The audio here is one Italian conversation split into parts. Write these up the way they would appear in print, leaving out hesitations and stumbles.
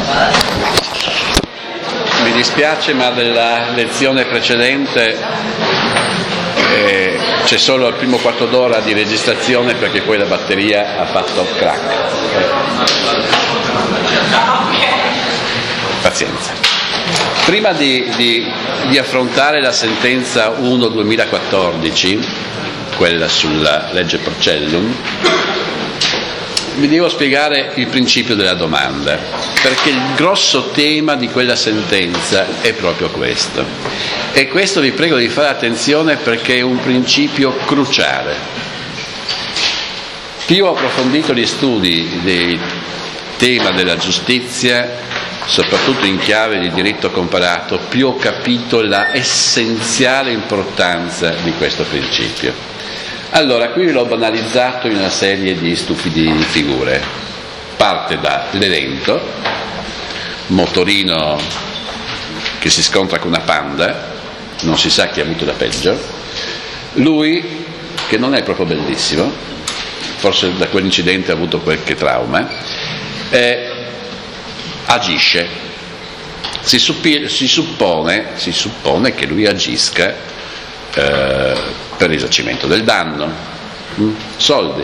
Mi dispiace, ma della lezione precedente c'è solo il primo quarto d'ora di registrazione, perché poi la batteria ha fatto crack. Pazienza. Prima di affrontare la sentenza 1/2014, quella sulla legge Porcellum, vi devo spiegare il principio della domanda, perché il grosso tema di quella sentenza è proprio questo. E questo vi prego di fare attenzione, perché è un principio cruciale. Più ho approfondito gli studi del tema della giustizia, soprattutto in chiave di diritto comparato, più ho capito la essenziale importanza di questo principio. Allora, qui l'ho banalizzato in una serie di stupide figure. Parte dall'evento, motorino che si scontra con una panda, non si sa chi ha avuto da peggio, lui che non è proprio bellissimo, forse da quell'incidente ha avuto qualche trauma, agisce. Si suppone che lui agisca per risarcimento del danno, soldi.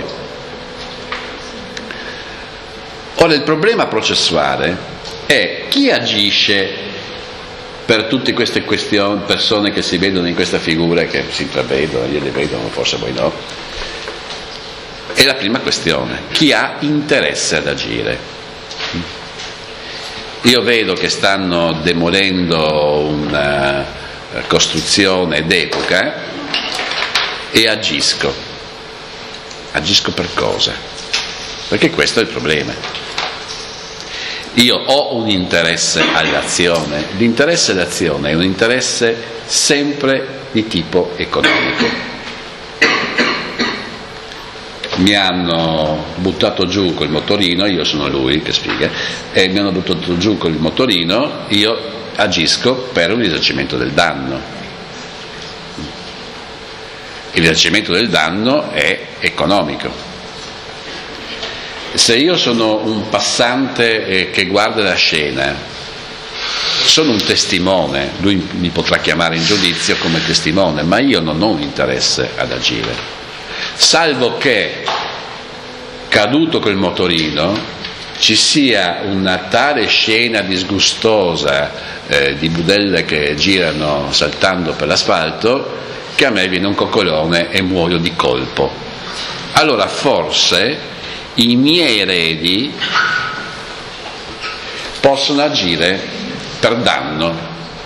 Ora, il problema processuale è chi agisce per tutte queste persone che si vedono in questa figura, che si intravedono, io le vedono, forse voi no. È la prima questione: chi ha interesse ad agire? Io vedo che stanno demolendo una costruzione d'epoca e agisco per cosa? Perché questo è il problema. Io ho un interesse all'azione, l'interesse all'azione è un interesse sempre di tipo economico. Mi hanno buttato giù col motorino, io sono lui che spiega, e mi hanno buttato giù col motorino, io agisco per un risarcimento del danno. Il risarcimento del danno è economico. Se io sono un passante che guarda la scena, sono un testimone, lui mi potrà chiamare in giudizio come testimone, ma io non ho un interesse ad agire, salvo che, caduto col motorino, ci sia una tale scena disgustosa di budelle che girano saltando per l'asfalto che a me viene un coccolone e muoio di colpo. Allora forse i miei eredi possono agire per danno,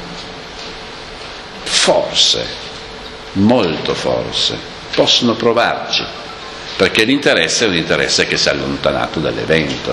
forse, molto forse, possono provarci, perché l'interesse è un interesse che si è allontanato dall'evento.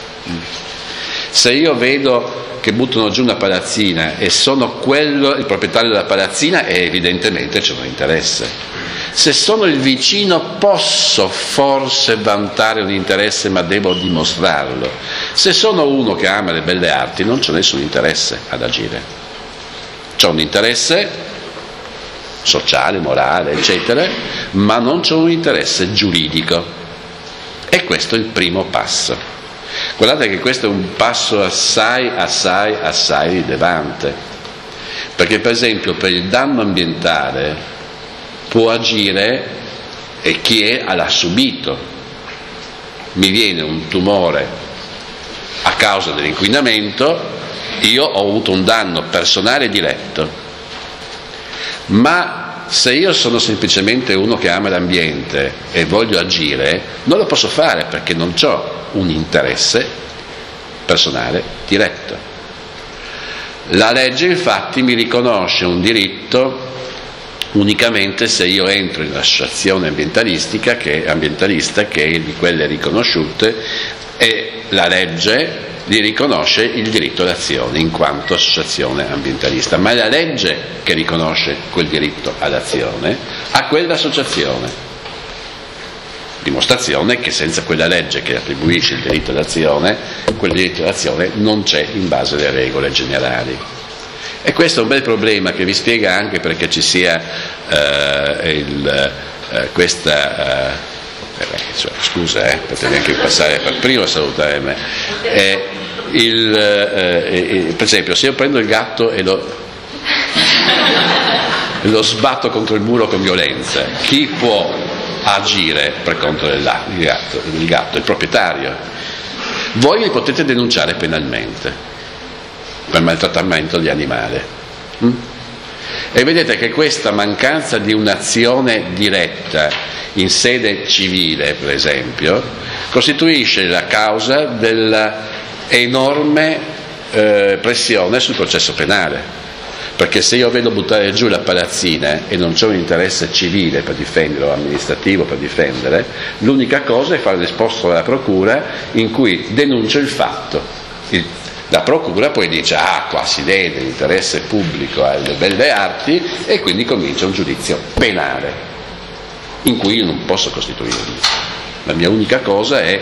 Se io vedo che buttano giù una palazzina e sono il proprietario della palazzina, e evidentemente c'è un interesse. Se sono il vicino posso forse vantare un interesse, ma devo dimostrarlo. Se sono uno che ama le belle arti, non c'è nessun interesse ad agire. C'è un interesse sociale, morale, eccetera, ma non c'è un interesse giuridico. E questo è il primo passo. Guardate che questo è un passo assai rilevante, perché per esempio per il danno ambientale può agire chi l'ha subito. Mi viene un tumore a causa dell'inquinamento, io ho avuto un danno personale diretto, ma se io sono semplicemente uno che ama l'ambiente e voglio agire, non lo posso fare perché non ho un interesse personale diretto. La legge infatti mi riconosce un diritto unicamente se io entro in un'associazione ambientalista che è di quelle riconosciute, e la legge gli riconosce il diritto d'azione in quanto associazione ambientalista, ma è la legge che riconosce quel diritto all'azione a quell'associazione. Dimostrazione che senza quella legge che attribuisce il diritto d'azione, quel diritto d'azione non c'è in base alle regole generali. E questo è un bel problema che vi spiega anche perché ci sia scusa, potevi anche passare per primo a salutare me. per esempio, se io prendo il gatto e lo sbatto contro il muro con violenza, chi può agire per conto del gatto? Il proprietario. Voi mi potete denunciare penalmente per maltrattamento di animale. E vedete che questa mancanza di un'azione diretta in sede civile, per esempio, costituisce la causa della enorme pressione sul processo penale. Perché se io vedo buttare giù la palazzina e non c'è un interesse civile per difendere o amministrativo per difendere, l'unica cosa è fare l'esposto alla procura in cui denuncio il fatto. La procura poi dice: ah, qua si vede l'interesse pubblico alle belle arti, e quindi comincia un giudizio penale in cui io non posso costituirmi. La mia unica cosa è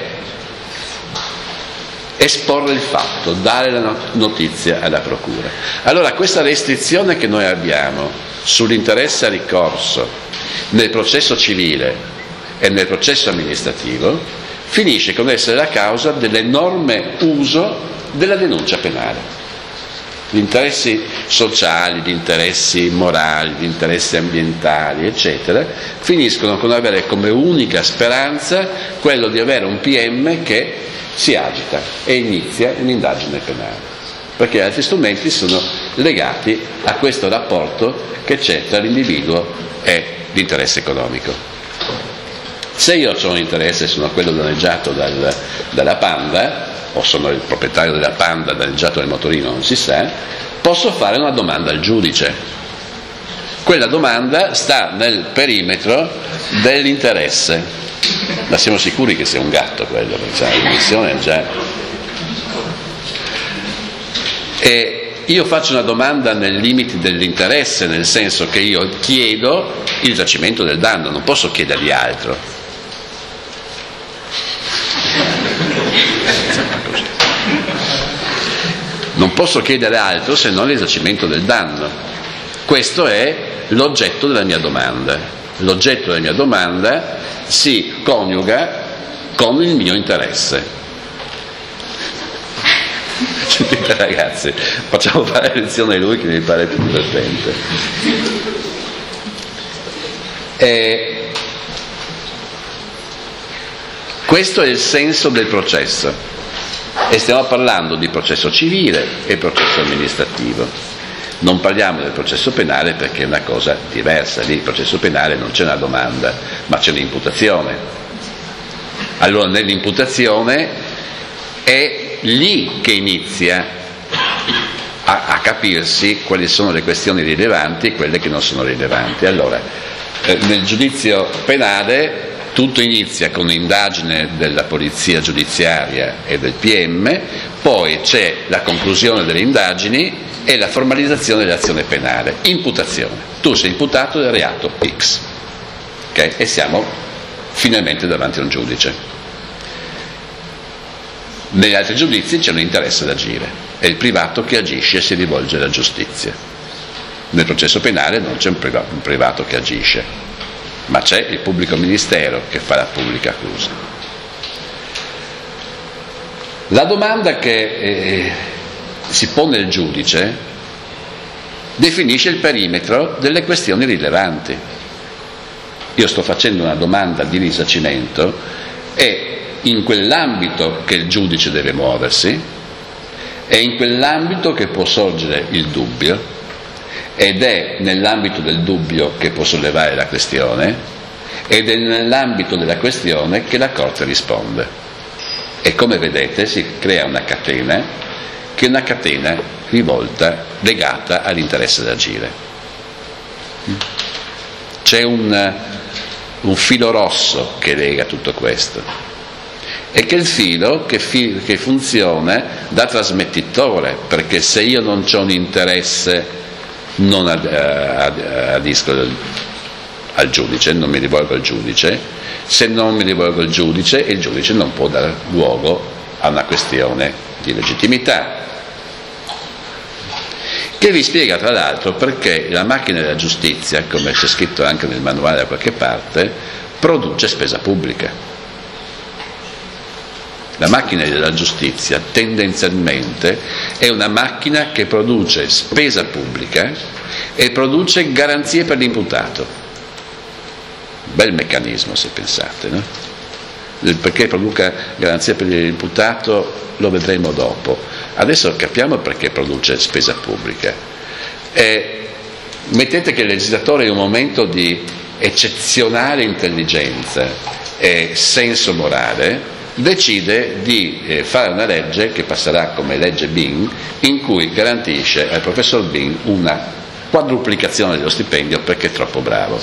esporre il fatto, dare la notizia alla procura. Allora questa restrizione che noi abbiamo sull'interesse a ricorso nel processo civile e nel processo amministrativo finisce con essere la causa dell'enorme uso della denuncia penale. Gli interessi sociali, gli interessi morali, gli interessi ambientali, eccetera, finiscono con avere come unica speranza quello di avere un PM che si agita e inizia un'indagine penale, perché altri strumenti sono legati a questo rapporto che c'è tra l'individuo e l'interesse economico. Se io ho un interesse, sono quello danneggiato dalla Panda, o sono il proprietario della Panda danneggiato dal motorino, non si sa, posso fare una domanda al giudice. Quella domanda sta nel perimetro dell'interesse. Ma siamo sicuri che sia un gatto quello, perché la dimensione è già. E io faccio una domanda nei limiti dell'interesse, nel senso che io chiedo il risarcimento del danno, non posso chiedergli altro. Non posso chiedere altro se non il risarcimento del danno. Questo è l'oggetto della mia domanda. L'oggetto della mia domanda si coniuga con il mio interesse. Sentite ragazzi, facciamo fare lezione a lui che mi pare più divertente. Questo è il senso del processo, e stiamo parlando di processo civile e processo amministrativo. Non parliamo del processo penale perché è una cosa diversa. Lì il processo penale non c'è una domanda, ma c'è un'imputazione. Allora nell'imputazione è lì che inizia a capirsi quali sono le questioni rilevanti e quelle che non sono rilevanti. Allora, nel giudizio penale tutto inizia con un'indagine della polizia giudiziaria e del PM, poi c'è la conclusione delle indagini e la formalizzazione dell'azione penale. Imputazione. Tu sei imputato del reato X. Okay? E siamo finalmente davanti a un giudice. Negli altri giudizi c'è un interesse ad agire. È il privato che agisce e si rivolge alla giustizia. Nel processo penale non c'è un privato che agisce, ma c'è il pubblico ministero che fa la pubblica accusa. La domanda che si pone il giudice definisce il perimetro delle questioni rilevanti. Io sto facendo una domanda di risarcimento e in quell'ambito che il giudice deve muoversi, è in quell'ambito che può sorgere il dubbio, ed è nell'ambito del dubbio che può sollevare la questione, ed è nell'ambito della questione che la Corte risponde. E come vedete si crea una catena che è una catena rivolta, legata all'interesse ad agire. C'è un filo rosso che lega tutto questo, e che è il filo che funziona da trasmettitore, perché se io non ho un interesse non adisco al giudice, non mi rivolgo al giudice. Se non mi rivolgo al giudice, il giudice non può dare luogo a una questione di legittimità, che vi spiega tra l'altro perché la macchina della giustizia, come c'è scritto anche nel manuale da qualche parte, produce spesa pubblica. La macchina della giustizia tendenzialmente è una macchina che produce spesa pubblica e produce garanzie per l'imputato. Bel meccanismo, se pensate, no? Perché produca garanzie per l'imputato lo vedremo dopo. Adesso capiamo perché produce spesa pubblica. Mettete che il legislatore, in un momento di eccezionale intelligenza e senso morale, decide di fare una legge che passerà come legge Bean, in cui garantisce al professor Bean una quadruplicazione dello stipendio perché è troppo bravo.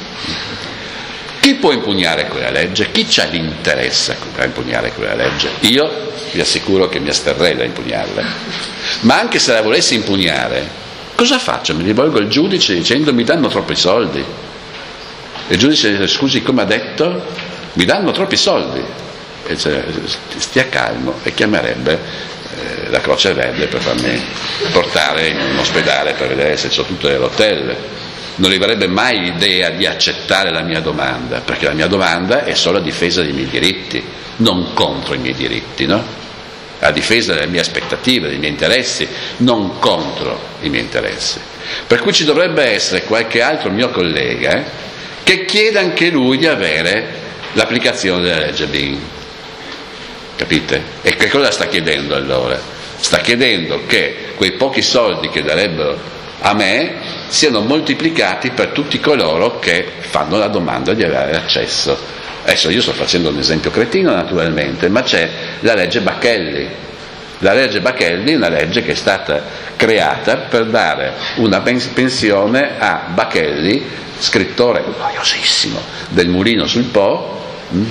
Chi può impugnare quella legge? Chi c'ha l'interesse a impugnare quella legge? Io vi assicuro che mi asterrei da impugnarla. Ma anche se la volessi impugnare, cosa faccio? Mi rivolgo al giudice dicendo mi danno troppi soldi. E il giudice dice scusi, come ha detto? Mi danno troppi soldi. E dice, stia calmo, e chiamerebbe la Croce Verde per farmi portare in un ospedale per vedere se c'ho tutto nell'hotel. Non gli verrebbe mai l'idea di accettare la mia domanda, perché la mia domanda è solo a difesa dei miei diritti, non contro i miei diritti, no? A difesa delle mie aspettative, dei miei interessi, non contro i miei interessi. Per cui ci dovrebbe essere qualche altro mio collega che chieda anche lui di avere l'applicazione della legge Bean. Capite? E che cosa sta chiedendo allora? Sta chiedendo che quei pochi soldi che darebbero a me siano moltiplicati per tutti coloro che fanno la domanda di avere accesso. Adesso io sto facendo un esempio cretino naturalmente, ma c'è la legge Bacchelli. La legge Bacchelli è una legge che è stata creata per dare una pensione a Bacchelli, scrittore noiosissimo del Mulino sul Po,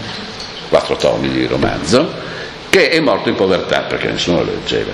4 tomi di romanzo, che è morto in povertà perché nessuno lo leggeva.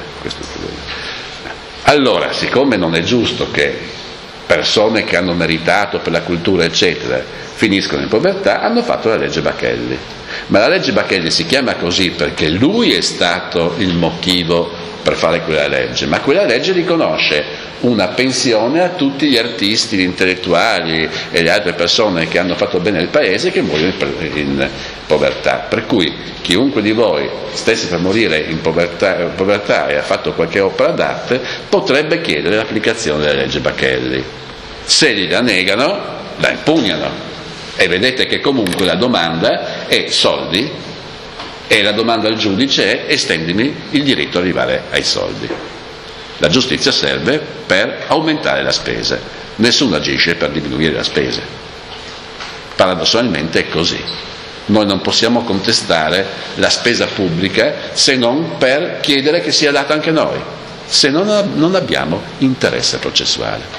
Allora, siccome non è giusto che persone che hanno meritato per la cultura eccetera finiscono in povertà, hanno fatto la legge Bacchelli. Ma la legge Bacchelli si chiama così perché lui è stato il motivo per fare quella legge, ma quella legge riconosce una pensione a tutti gli artisti, gli intellettuali e le altre persone che hanno fatto bene al paese che muoiono in povertà. Per cui chiunque di voi stesse per morire in povertà e ha fatto qualche opera d'arte potrebbe chiedere l'applicazione della legge Bacchelli. Se gliela negano, la impugnano. E vedete che comunque la domanda è soldi, e la domanda al giudice è estendimi il diritto ad arrivare ai soldi. La giustizia serve per aumentare la spesa, nessuno agisce per diminuire la spesa. Paradossalmente è così. Noi non possiamo contestare la spesa pubblica se non per chiedere che sia data anche noi, se non abbiamo interesse processuale.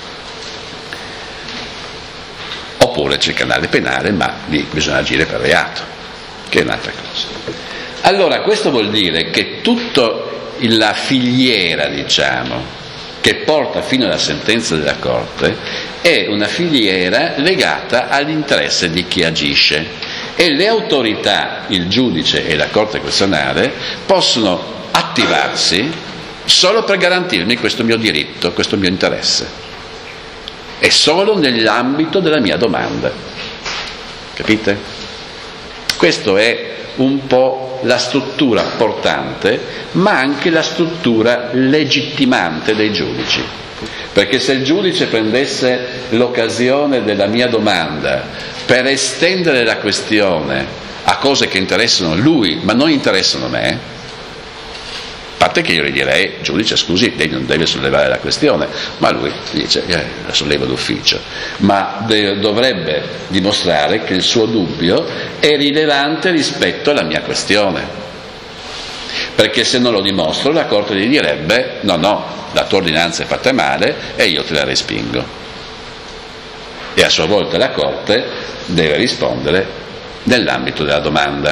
Oppure c'è il canale penale, ma lì bisogna agire per reato, che è un'altra cosa. Allora questo vuol dire che tutta la filiera, diciamo, che porta fino alla sentenza della Corte è una filiera legata all'interesse di chi agisce, e le autorità, il giudice e la Corte Costituzionale, possono attivarsi solo per garantirmi questo mio diritto, questo mio interesse, e solo nell'ambito della mia domanda. Capite? Questo è un po' la struttura portante, ma anche la struttura legittimante dei giudici. Perché se il giudice prendesse l'occasione della mia domanda per estendere la questione a cose che interessano lui, ma non interessano me, a parte che io gli direi, giudice scusi, lei non deve sollevare la questione, ma lui dice la sollevo d'ufficio, ma dovrebbe dimostrare che il suo dubbio è rilevante rispetto alla mia questione, perché se non lo dimostro la Corte gli direbbe no, la tua ordinanza è fatta male e io te la respingo, e a sua volta la Corte deve rispondere nell'ambito della domanda.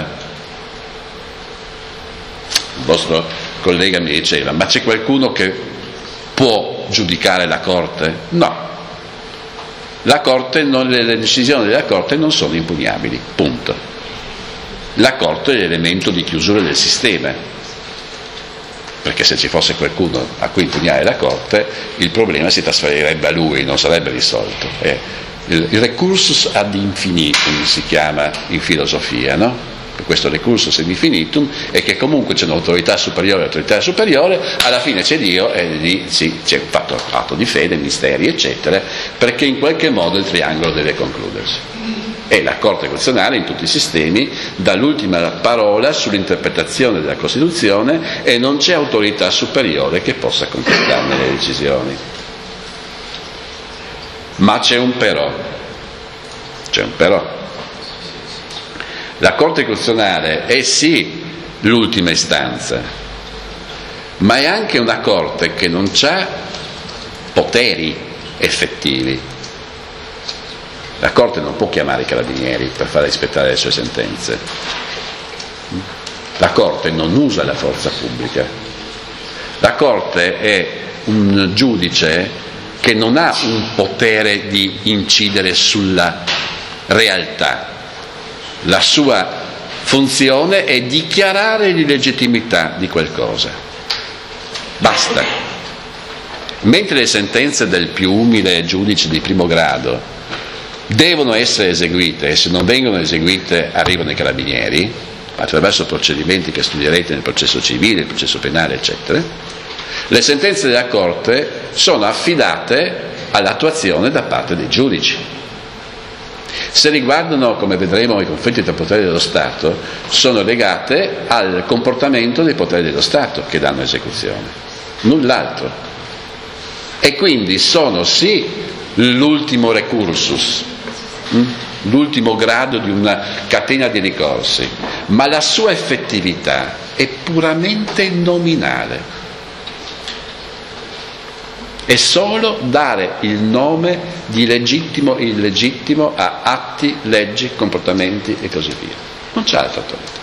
Il vostro collega mi diceva, ma c'è qualcuno che può giudicare la Corte? No, la Corte le decisioni della Corte non sono impugnabili, punto. La Corte è l'elemento di chiusura del sistema, perché se ci fosse qualcuno a cui impugnare la Corte il problema si trasferirebbe a lui, non sarebbe risolto. Il recursus ad infinitum si chiama in filosofia, no? questo recurso semifinitum, e che comunque c'è un'autorità superiore, alla fine c'è Dio e lì sì, c'è un atto di fede, misteri eccetera, perché in qualche modo il triangolo deve concludersi. E la Corte Costituzionale in tutti i sistemi dà l'ultima parola sull'interpretazione della Costituzione e non c'è autorità superiore che possa contestarne le decisioni. Ma c'è un però. La Corte Costituzionale è sì l'ultima istanza, ma è anche una Corte che non ha poteri effettivi. La Corte non può chiamare i carabinieri per far rispettare le sue sentenze. La Corte non usa la forza pubblica. La Corte è un giudice che non ha un potere di incidere sulla realtà. La sua funzione è dichiarare l'illegittimità di qualcosa. Basta. Mentre le sentenze del più umile giudice di primo grado devono essere eseguite, e se non vengono eseguite arrivano i carabinieri attraverso procedimenti che studierete nel processo civile, nel processo penale eccetera, le sentenze della Corte sono affidate all'attuazione da parte dei giudici. Se riguardano, come vedremo, i conflitti tra poteri dello Stato, sono legate al comportamento dei poteri dello Stato che danno esecuzione, null'altro. E quindi sono sì l'ultimo recursus, l'ultimo grado di una catena di ricorsi, ma la sua effettività è puramente nominale. È solo dare il nome di legittimo e illegittimo a atti, leggi, comportamenti e così via. Non c'è altra autorità.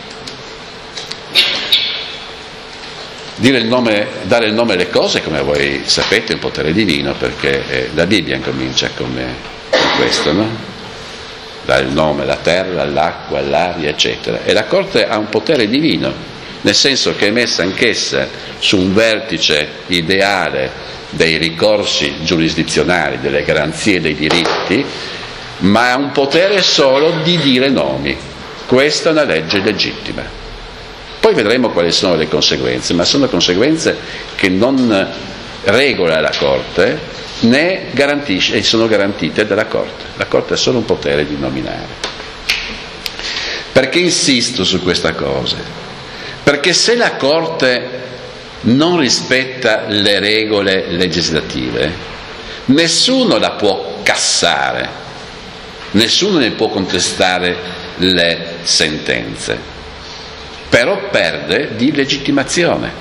Dare il nome alle cose, come voi sapete, è un potere divino, perché la Bibbia comincia con questo, no? Dare il nome alla terra, all'acqua, all'aria, eccetera. E la Corte ha un potere divino, nel senso che è messa anch'essa su un vertice ideale dei ricorsi giurisdizionali, delle garanzie dei diritti, ma ha un potere solo di dire nomi. Questa è una legge legittima. Poi vedremo quali sono le conseguenze, ma sono conseguenze che non regola la Corte né garantisce, e sono garantite dalla Corte. La Corte ha solo un potere di nominare. Perché insisto su questa cosa? Perché se la Corte non rispetta le regole legislative, nessuno la può cassare, nessuno ne può contestare le sentenze, però perde di legittimazione.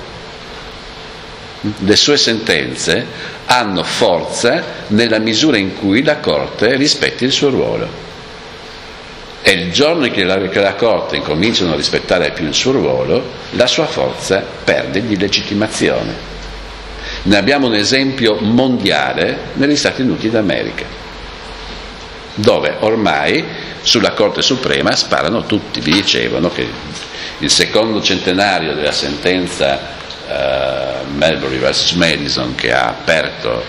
Le sue sentenze hanno forza nella misura in cui la Corte rispetti il suo ruolo. E il giorno che la Corte incomincia a non rispettare più il suo ruolo, la sua forza perde di legittimazione. Ne abbiamo un esempio mondiale negli Stati Uniti d'America, dove ormai sulla Corte Suprema sparano tutti. Vi dicevano che il secondo centenario della sentenza Marbury vs. Madison, che ha aperto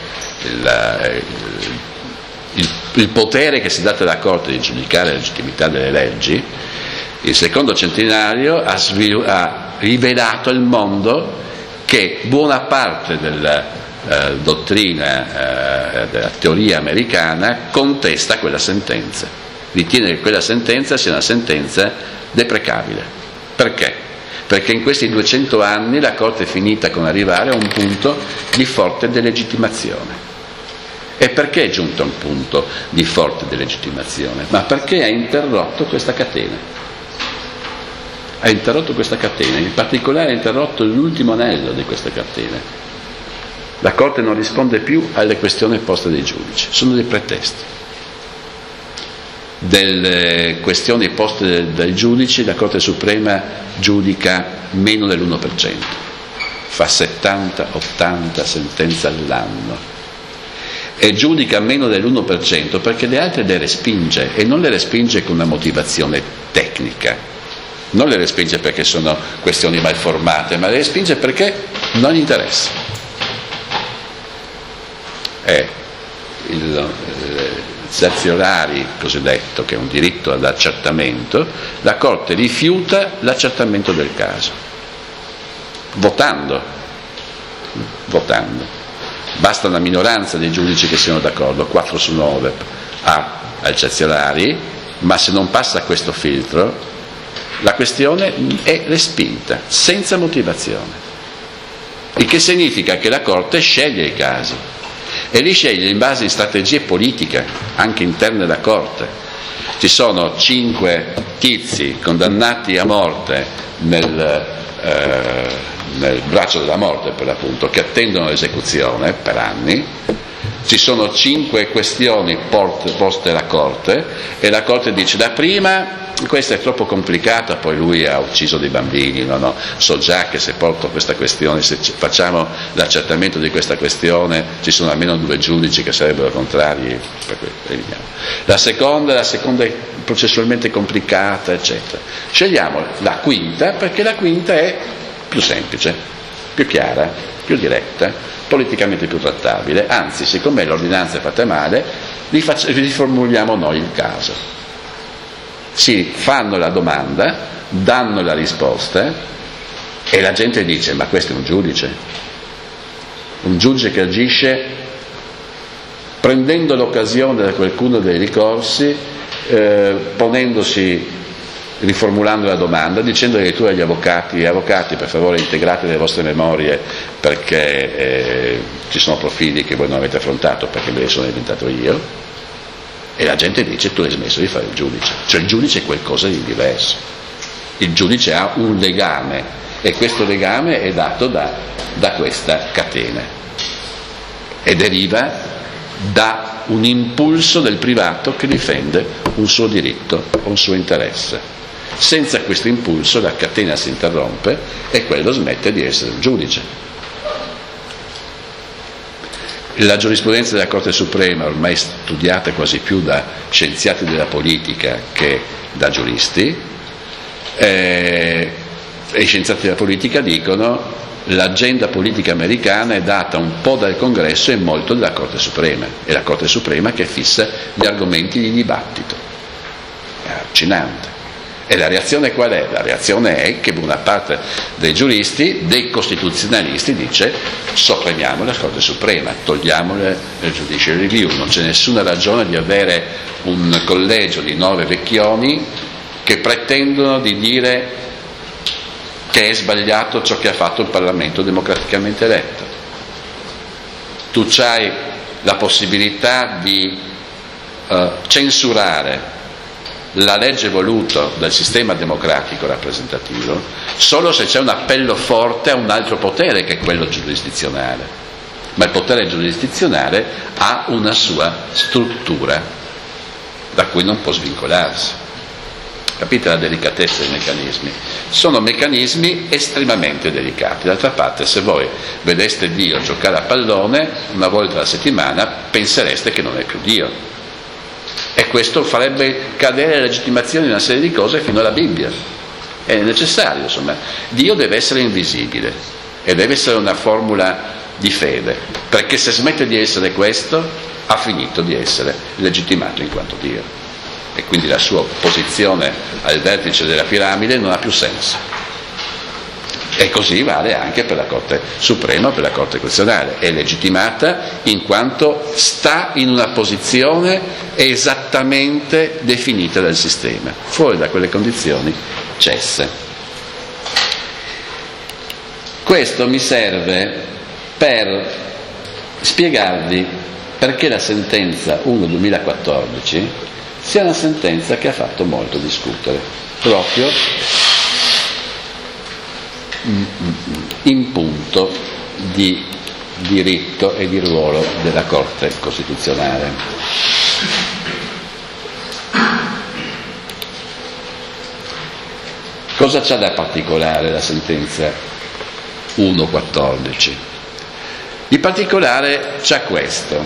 il potere che si è dato alla Corte di giudicare la legittimità delle leggi, il secondo centenario ha rivelato al mondo che buona parte della dottrina, della teoria americana contesta quella sentenza, ritiene che quella sentenza sia una sentenza deprecabile. Perché? Perché in questi 200 anni la Corte è finita con arrivare a un punto di forte delegittimazione. E perché è giunto a un punto di forte delegittimazione? Ma perché ha interrotto questa catena. Ha interrotto questa catena, in particolare ha interrotto l'ultimo anello di questa catena. La Corte non risponde più alle questioni poste dai giudici, sono dei pretesti. Delle questioni poste dai giudici la Corte Suprema giudica meno dell'1%, fa 70-80 sentenze all'anno. E giudica meno dell'1% perché le altre le respinge, e non le respinge con una motivazione tecnica, non le respinge perché sono questioni mal formate, ma le respinge perché non gli interessa. certiorari cosiddetto, che è un diritto all'accertamento, la Corte rifiuta l'accertamento del caso, votando. Basta una minoranza dei giudici che siano d'accordo, 4 su 9 ai certiorari, ma se non passa questo filtro la questione è respinta senza motivazione, il che significa che la Corte sceglie i casi e li sceglie in base a strategie politiche anche interne alla Corte. Ci sono 5 tizi condannati a morte nel braccio della morte, per l'appunto, che attendono l'esecuzione per anni. Ci sono 5 questioni poste alla Corte e la Corte dice: la prima, questa è troppo complicata, poi lui ha ucciso dei bambini, no, so già che se porto questa questione, se facciamo l'accertamento di questa questione, ci sono almeno 2 giudici che sarebbero contrari, per eliminiamo. La seconda è processualmente complicata, eccetera. Scegliamo la quinta perché la quinta è più semplice, più chiara, più diretta, politicamente più trattabile, anzi, siccome l'ordinanza è fatta male, riformuliamo noi il caso. Si fanno la domanda, danno la risposta e la gente dice: ma questo è un giudice che agisce prendendo l'occasione da qualcuno dei ricorsi, ponendosi, riformulando la domanda, dicendo addirittura agli avvocati: per favore integrate le vostre memorie perché ci sono profili che voi non avete affrontato perché me li sono inventato io. E la gente dice: tu hai smesso di fare il giudice. Cioè il giudice è qualcosa di diverso, il giudice ha un legame e questo legame è dato da questa catena e deriva da un impulso del privato che difende un suo diritto o un suo interesse. Senza questo impulso la catena si interrompe e quello smette di essere un giudice. La giurisprudenza della Corte Suprema, ormai studiata quasi più da scienziati della politica che da giuristi, e i scienziati della politica dicono: l'agenda politica americana è data un po' dal Congresso e molto dalla Corte Suprema, è la Corte Suprema che fissa gli argomenti di dibattito. È allucinante. E la reazione qual è? La reazione è che buona parte dei giuristi, dei costituzionalisti, dice: sopprimiamo la Corte Suprema, togliamole il judicial review, non c'è nessuna ragione di avere un collegio di 9 vecchioni che pretendono di dire che è sbagliato ciò che ha fatto il Parlamento democraticamente eletto. Tu c'hai la possibilità di censurare la legge voluta dal sistema democratico rappresentativo solo se c'è un appello forte a un altro potere che è quello giurisdizionale, ma il potere giurisdizionale ha una sua struttura da cui non può svincolarsi. Capite la delicatezza dei meccanismi? Sono meccanismi estremamente delicati. D'altra parte, se voi vedeste Dio giocare a pallone una volta alla settimana, pensereste che non è più Dio. E questo farebbe cadere la legittimazione di una serie di cose fino alla Bibbia. È necessario, insomma. Dio deve essere invisibile e deve essere una formula di fede, perché se smette di essere questo, ha finito di essere legittimato in quanto Dio. E quindi la sua posizione al vertice della piramide non ha più senso. E così vale anche per la Corte Suprema, per la Corte Costituzionale. È legittimata in quanto sta in una posizione esattamente definita dal sistema. Fuori da quelle condizioni cessa. Questo mi serve per spiegarvi perché la sentenza 1/2014 sia una sentenza che ha fatto molto discutere, proprio in punto di diritto e di ruolo della Corte Costituzionale. Cosa c'ha da particolare la sentenza 1/14? Di particolare c'ha questo: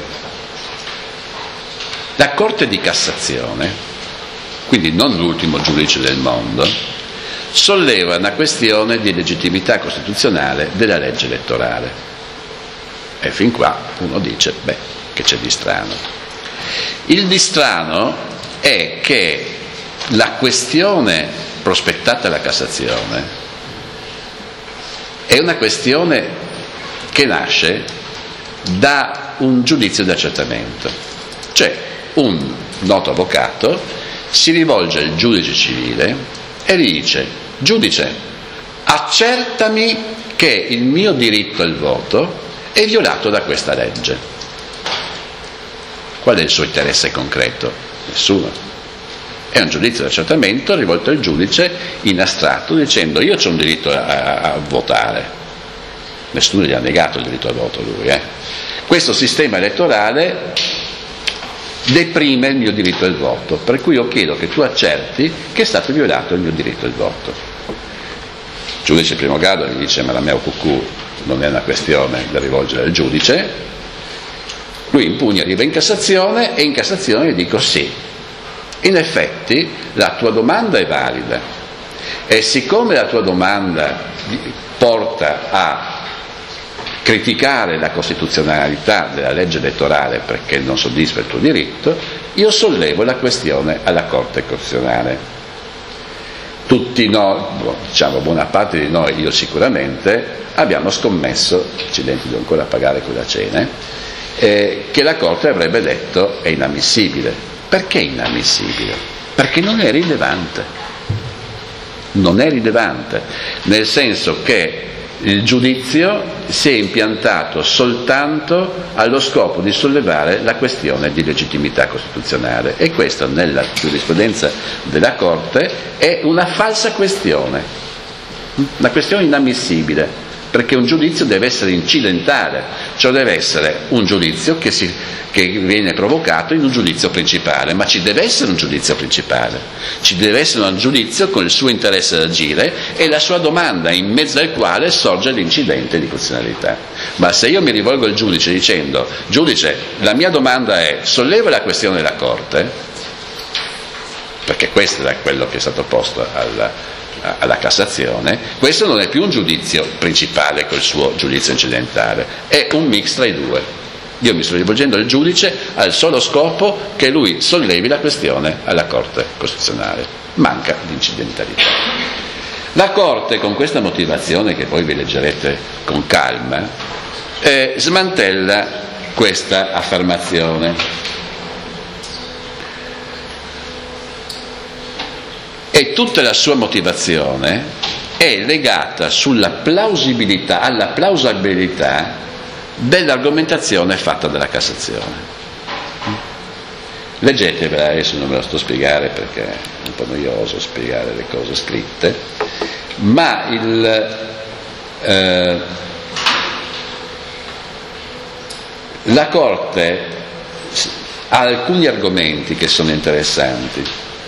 la Corte di Cassazione, quindi non l'ultimo giudice del mondo, solleva una questione di legittimità costituzionale della legge elettorale. E fin qua uno dice: beh, che c'è di strano? Il di strano è che la questione prospettata alla Cassazione è una questione che nasce da un giudizio di accertamento. Cioè un noto avvocato si rivolge al giudice civile e gli dice: giudice, accertami che il mio diritto al voto è violato da questa legge. Qual è il suo interesse concreto? Nessuno. È un giudizio di accertamento rivolto al giudice in astratto, dicendo: io ho un diritto a votare. Nessuno gli ha negato il diritto al voto a lui. Questo sistema elettorale deprime il mio diritto al voto, per cui io chiedo che tu accerti che è stato violato il mio diritto al voto. Il giudice di primo grado gli dice: ma la mea cucù non è una questione da rivolgere al giudice. Lui impugna, arriva in Cassazione e in Cassazione gli dico: sì, in effetti la tua domanda è valida, e siccome la tua domanda porta a criticare la costituzionalità della legge elettorale perché non soddisfa il tuo diritto, io sollevo la questione alla Corte Costituzionale. Tutti noi, diciamo buona parte di noi, io sicuramente, abbiamo scommesso, accidenti, devo ancora pagare quella cena, che la Corte avrebbe detto è inammissibile. Perché inammissibile? Perché non è rilevante. Non è rilevante, nel senso che il giudizio si è impiantato soltanto allo scopo di sollevare la questione di legittimità costituzionale, e questo nella giurisprudenza della Corte è una falsa questione, una questione inammissibile, perché un giudizio deve essere incidentale, cioè deve essere un giudizio che viene provocato in un giudizio principale, ma ci deve essere un giudizio principale, ci deve essere un giudizio con il suo interesse ad agire e la sua domanda, in mezzo al quale sorge l'incidente di costituzionalità. Ma se io mi rivolgo al giudice dicendo: giudice, la mia domanda è, solleva la questione della Corte, perché questo era quello che è stato posto alla Cassazione, questo non è più un giudizio principale col suo giudizio incidentale, è un mix tra i due. Io mi sto rivolgendo al giudice al solo scopo che lui sollevi la questione alla Corte Costituzionale. Manca l'incidentalità. La Corte, con questa motivazione che poi vi leggerete con calma, smantella questa affermazione. E tutta la sua motivazione è legata alla plausibilità dell'argomentazione fatta dalla Cassazione. Leggetevela, adesso non me la sto a spiegare perché è un po' noioso spiegare le cose scritte, ma la Corte ha alcuni argomenti che sono interessanti,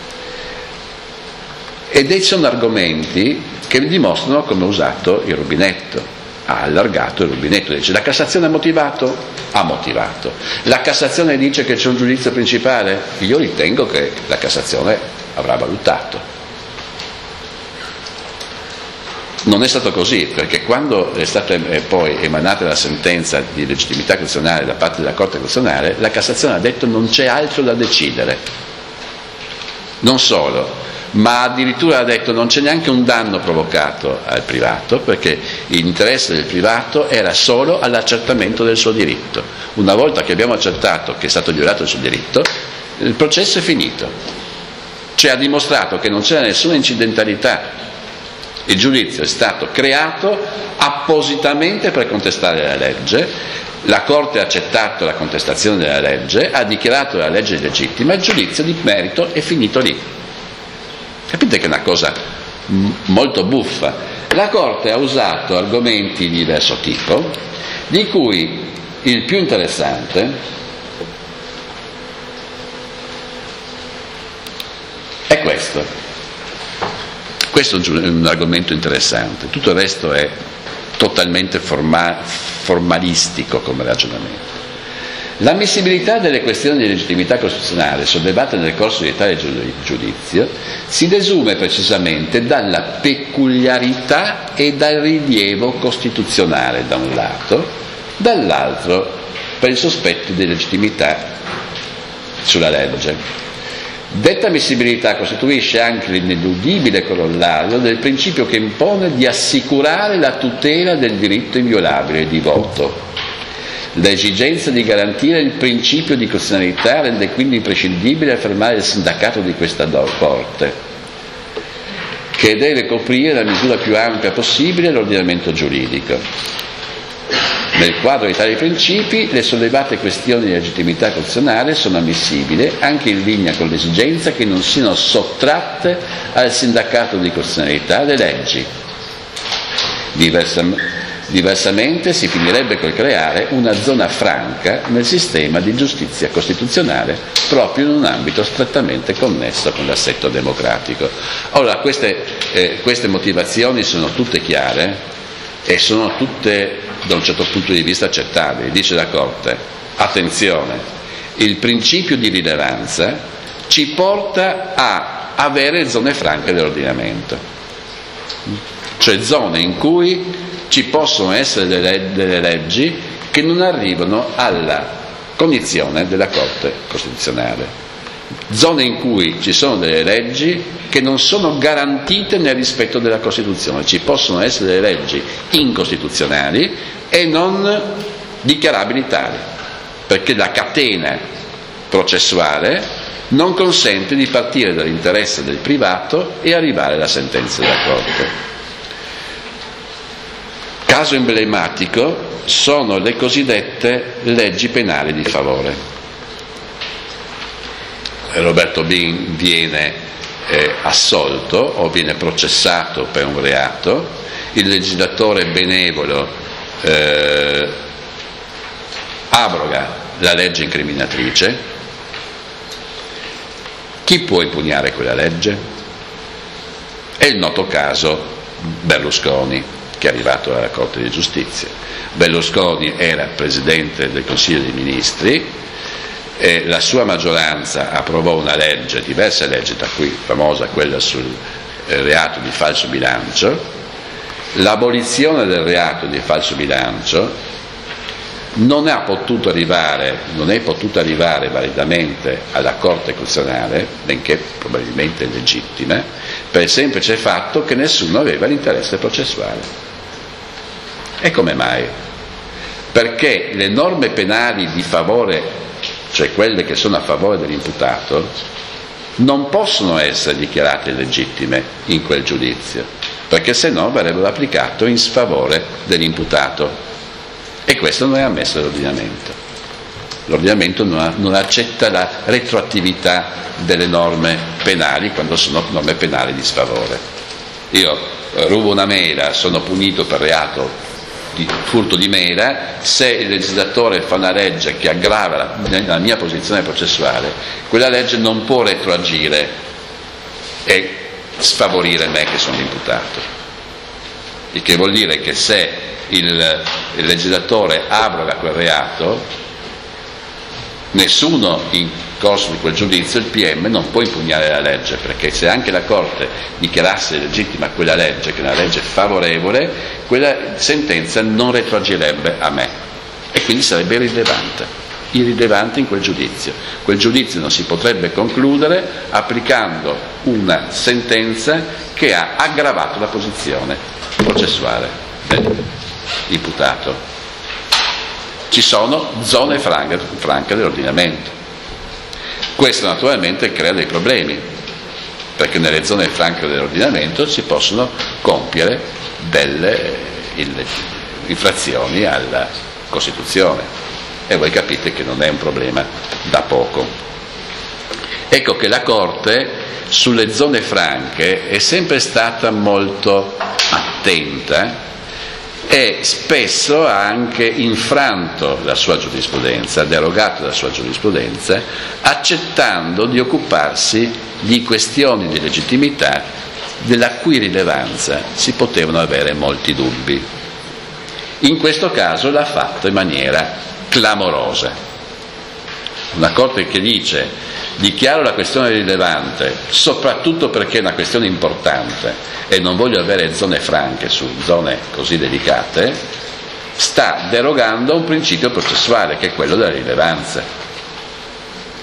ed sono argomenti che dimostrano come ha usato il rubinetto. Ha allargato il rubinetto, dice: la Cassazione ha motivato? Ha motivato. La Cassazione dice che c'è un giudizio principale? Io ritengo che la Cassazione avrà valutato. Non è stato così, perché quando è stata poi emanata la sentenza di legittimità costituzionale da parte della Corte Costituzionale, la Cassazione ha detto: non c'è altro da decidere. Non solo, ma addirittura ha detto: non c'è neanche un danno provocato al privato, perché l'interesse del privato era solo all'accertamento del suo diritto. Una volta che abbiamo accertato che è stato violato il suo diritto, il processo è finito, cioè ha dimostrato che non c'era nessuna incidentalità. Il giudizio è stato creato appositamente per contestare la legge, la Corte ha accettato la contestazione della legge, ha dichiarato la legge illegittima, il giudizio di merito è finito lì. Capite che è una cosa molto buffa. La Corte ha usato argomenti di diverso tipo, di cui il più interessante è questo. Questo è un argomento interessante, tutto il resto è totalmente formalistico come ragionamento. L'ammissibilità delle questioni di legittimità costituzionale sollevate nel corso di tale giudizio si desume precisamente dalla peculiarità e dal rilievo costituzionale da un lato, dall'altro per il sospetto di legittimità sulla legge. Detta ammissibilità costituisce anche l'ineludibile corollario del principio che impone di assicurare la tutela del diritto inviolabile di voto. L'esigenza di garantire il principio di costituzionalità rende quindi imprescindibile affermare il sindacato di questa Corte, che deve coprire la misura più ampia possibile l'ordinamento giuridico. Nel quadro di tali principi, le sollevate questioni di legittimità costituzionale sono ammissibili anche in linea con l'esigenza che non siano sottratte al sindacato di costituzionalità le leggi. Diversamente si finirebbe col creare una zona franca nel sistema di giustizia costituzionale proprio in un ambito strettamente connesso con l'assetto democratico. Ora, queste motivazioni sono tutte chiare e sono tutte da un certo punto di vista accettabili. Dice la Corte: attenzione, il principio di rilevanza ci porta a avere zone franche dell'ordinamento, cioè zone in cui ci possono essere delle leggi che non arrivano alla cognizione della Corte Costituzionale, zone in cui ci sono delle leggi che non sono garantite nel rispetto della Costituzione. Ci possono essere delle leggi incostituzionali e non dichiarabili tali, perché la catena processuale non consente di partire dall'interesse del privato e arrivare alla sentenza della Corte. Caso emblematico sono le cosiddette leggi penali di favore. Roberto Bin viene assolto o viene processato per un reato, il legislatore benevolo abroga la legge incriminatrice. Chi può impugnare quella legge? È il noto caso Berlusconi, che è arrivato alla Corte di Giustizia. Berlusconi era Presidente del Consiglio dei Ministri e la sua maggioranza approvò una legge, diverse leggi, tra cui famosa quella sul reato di falso bilancio. L'abolizione del reato di falso bilancio non è potuta arrivare validamente alla Corte Costituzionale, benché probabilmente legittima, per il semplice fatto che nessuno aveva l'interesse processuale. E come mai? Perché le norme penali di favore, cioè quelle che sono a favore dell'imputato, non possono essere dichiarate legittime in quel giudizio, perché se no verrebbero applicato in sfavore dell'imputato, e questo non è ammesso dall'ordinamento. L'ordinamento non accetta la retroattività delle norme penali quando sono norme penali di sfavore. Io rubo una mela, sono punito per reato di furto di mela, se il legislatore fa una legge che aggrava la mia posizione processuale, quella legge non può retroagire e sfavorire me che sono imputato. Il che vuol dire che se il legislatore abroga quel reato, nessuno in corso di quel giudizio, il PM, non può impugnare la legge, perché se anche la Corte dichiarasse legittima quella legge, che è una legge favorevole, quella sentenza non retroagirebbe a me e quindi sarebbe irrilevante in quel giudizio. Quel giudizio non si potrebbe concludere applicando una sentenza che ha aggravato la posizione processuale dell'imputato. Ci sono zone franche dell'ordinamento. Questo naturalmente crea dei problemi, perché nelle zone franche dell'ordinamento si possono compiere delle infrazioni alla Costituzione, e voi capite che non è un problema da poco. Ecco che la Corte sulle zone franche è sempre stata molto attenta e spesso ha anche infranto la sua giurisprudenza, derogato la sua giurisprudenza, accettando di occuparsi di questioni di legittimità della cui rilevanza si potevano avere molti dubbi. In questo caso l'ha fatto in maniera clamorosa. Una Corte che dice: dichiaro la questione rilevante soprattutto perché è una questione importante e non voglio avere zone franche su zone così delicate, sta derogando a un principio processuale che è quello della rilevanza.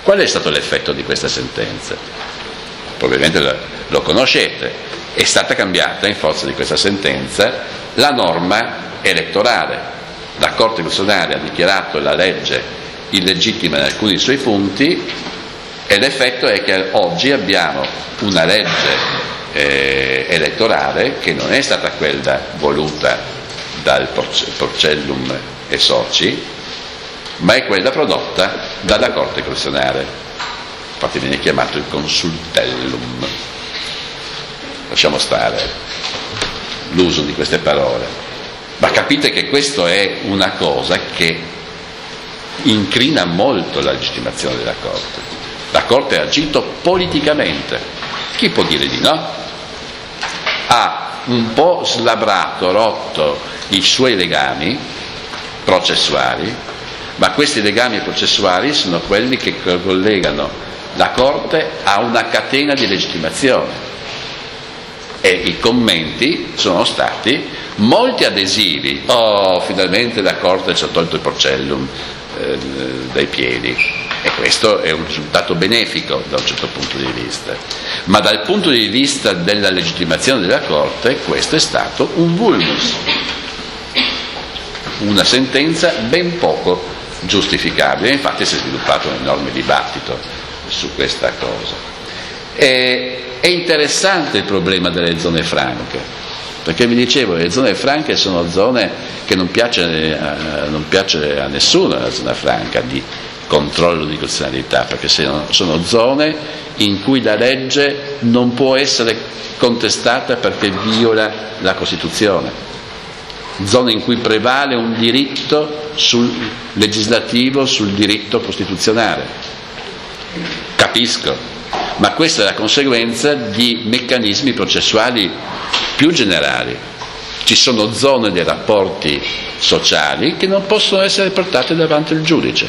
Qual è stato l'effetto di questa sentenza? Probabilmente lo conoscete. È stata cambiata in forza di questa sentenza la norma elettorale. La Corte Costituzionale ha dichiarato la legge illegittima in alcuni suoi punti e l'effetto è che oggi abbiamo una legge elettorale che non è stata quella voluta dal Porcellum e Soci, ma è quella prodotta dalla Corte Costituzionale. Infatti viene chiamato il Consultellum. Lasciamo stare l'uso di queste parole, ma capite che questo è una cosa che incrina molto la legittimazione della Corte. La Corte ha agito politicamente. Chi può dire di no? Ha un po' slabrato, rotto i suoi legami processuali, ma questi legami processuali sono quelli che collegano la Corte a una catena di legittimazione, e i commenti sono stati molti adesivi. Finalmente la Corte ci ha tolto il Porcellum dai piedi, e questo è un risultato benefico da un certo punto di vista, ma dal punto di vista della legittimazione della Corte questo è stato un vulnus, una sentenza ben poco giustificabile. Infatti si è sviluppato un enorme dibattito su questa cosa. È interessante il problema delle zone franche, perché vi dicevo, le zone franche sono zone che non piace a nessuno, la zona franca di controllo di costituzionalità, perché sono zone in cui la legge non può essere contestata perché viola la Costituzione, zone in cui prevale un diritto legislativo sul diritto costituzionale. Capisco, ma questa è la conseguenza di meccanismi processuali più generali. Ci sono zone dei rapporti sociali che non possono essere portate davanti al giudice.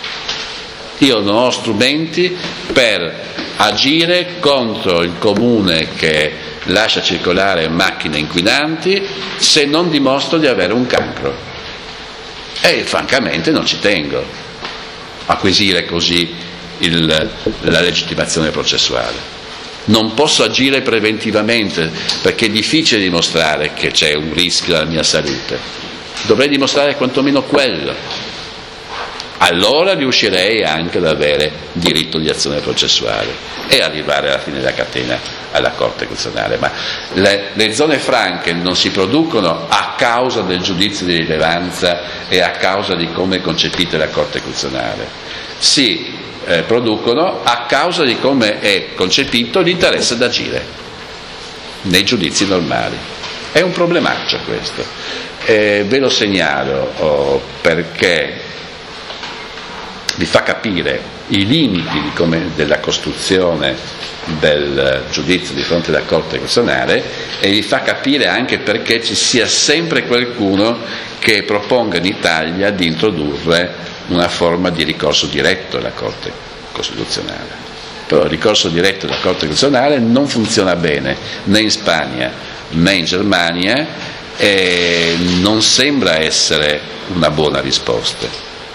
Io non ho strumenti per agire contro il comune che lascia circolare macchine inquinanti se non dimostro di avere un cancro, e francamente non ci tengo a acquisire così la legittimazione processuale. Non posso agire preventivamente perché è difficile dimostrare che c'è un rischio alla mia salute. Dovrei dimostrare quantomeno quello. Allora riuscirei anche ad avere diritto di azione processuale e arrivare alla fine della catena alla Corte Costituzionale. Ma le zone franche non si producono a causa del giudizio di rilevanza e a causa di come è concepita la Corte Costituzionale. Si producono a causa di come è concepito l'interesse ad agire nei giudizi normali. È un problemaccio questo, ve lo segnalo perché vi fa capire i limiti della costruzione del giudizio di fronte alla Corte Costituzionale, e vi fa capire anche perché ci sia sempre qualcuno che proponga in Italia di introdurre una forma di ricorso diretto alla Corte Costituzionale. Però il ricorso diretto alla Corte Costituzionale non funziona bene né in Spagna né in Germania, e non sembra essere una buona risposta.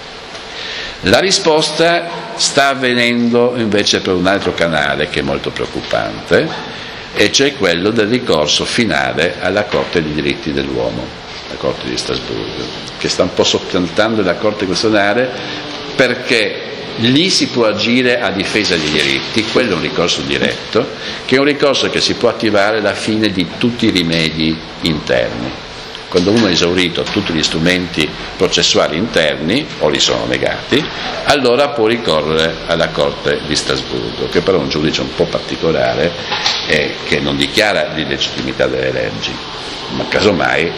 La risposta sta avvenendo invece per un altro canale che è molto preoccupante, e cioè quello del ricorso finale alla Corte dei diritti dell'uomo, la Corte di Strasburgo, che sta un po' soppiantando la Corte Costituzionale, perché lì si può agire a difesa dei diritti. Quello è un ricorso diretto, che è un ricorso che si può attivare alla fine di tutti i rimedi interni. Quando uno ha esaurito tutti gli strumenti processuali interni o li sono negati, allora può ricorrere alla Corte di Strasburgo, che però è un giudice un po' particolare e che non dichiara l'illegittimità delle leggi, ma casomai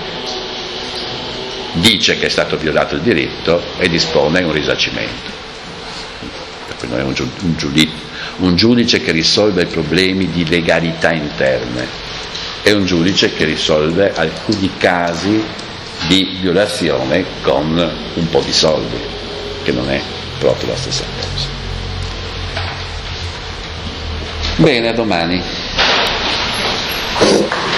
dice che è stato violato il diritto e dispone un risarcimento. Per cui non è un giudice che risolve problemi di legalità interne, è un giudice che risolve alcuni casi di violazione con un po' di soldi, che non è proprio la stessa cosa. Bene, a domani.